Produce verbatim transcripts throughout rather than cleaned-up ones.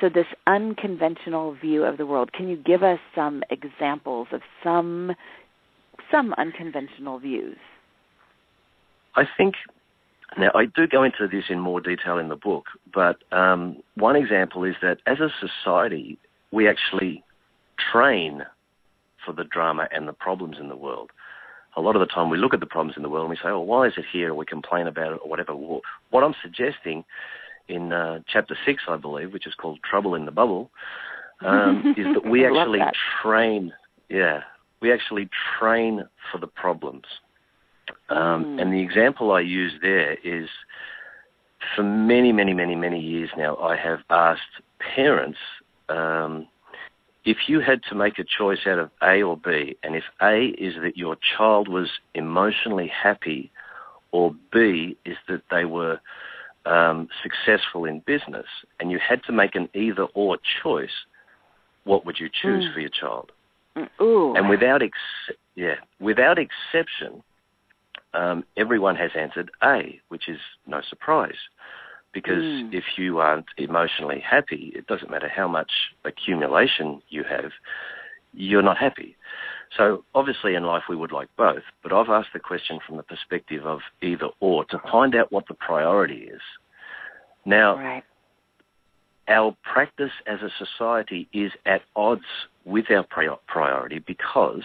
So this unconventional view of the world, can you give us some examples of some some unconventional views? I think, now I do go into this in more detail in the book, but um, one example is that as a society, we actually train for the drama and the problems in the world. A lot of the time we look at the problems in the world and we say, oh, why is it here? Or we complain about it or whatever. What I'm suggesting in uh, chapter six, I believe, which is called Trouble in the Bubble, um, is that we actually that. train, yeah, we actually train for the problems. Um, mm. And the example I use there is, for many, many, many, many years now, I have asked parents, um, if you had to make a choice out of A or B, and if A is that your child was emotionally happy, or B is that they were um, successful in business, and you had to make an either-or choice, what would you choose mm. for your child? Ooh. And without ex- yeah, without exception, um, everyone has answered A, which is no surprise. Because mm. if you aren't emotionally happy, it doesn't matter how much accumulation you have, you're not happy. So obviously in life we would like both, but I've asked the question from the perspective of either or to find out what the priority is. Now, right. our practice as a society is at odds with our priority because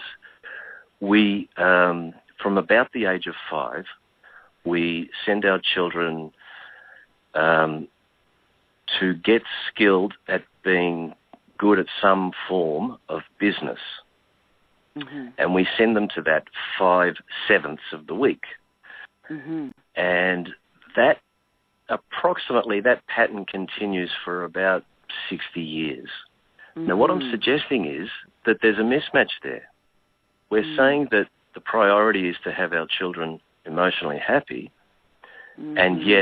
we, um, from about the age of five, we send our children Um, to get skilled at being good at some form of business. Mm-hmm. And we send them to that five-sevenths of the week. Mm-hmm. And that, approximately, that pattern continues for about sixty years. Mm-hmm. Now, what I'm suggesting is that there's a mismatch there. We're mm-hmm. saying that the priority is to have our children emotionally happy, mm-hmm. and yet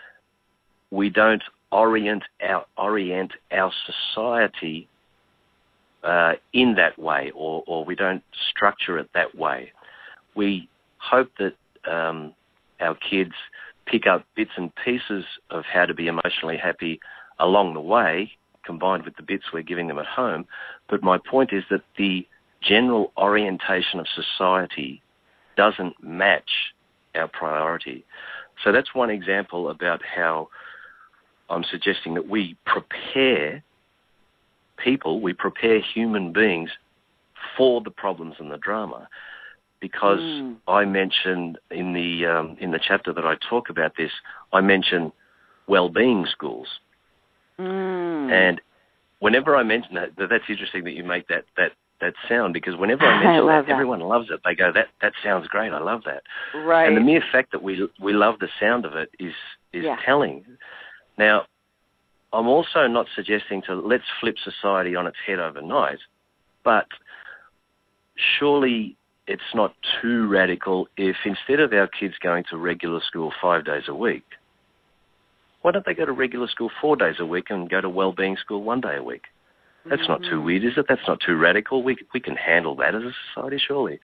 we don't orient our orient our society uh, in that way, or, or we don't structure it that way. We hope that um, our kids pick up bits and pieces of how to be emotionally happy along the way, combined with the bits we're giving them at home. But my point is that the general orientation of society doesn't match our priority. So that's one example about how I'm suggesting that we prepare people, we prepare human beings for the problems and the drama. Because mm. I mentioned in the um, in the chapter that I talk about this, I mention well-being schools. Mm. And whenever I mention that, that's interesting that you make that that, that sound, because whenever I mention I that, that, everyone loves it. They go, that that sounds great, I love that. Right. And the mere fact that we we love the sound of it is, is yeah. telling. Now, I'm also not suggesting to let's flip society on its head overnight, but surely it's not too radical if instead of our kids going to regular school five days a week, why don't they go to regular school four days a week and go to wellbeing school one day a week? That's mm-hmm. not too weird, is it? That's not too radical. We we can handle that as a society, surely.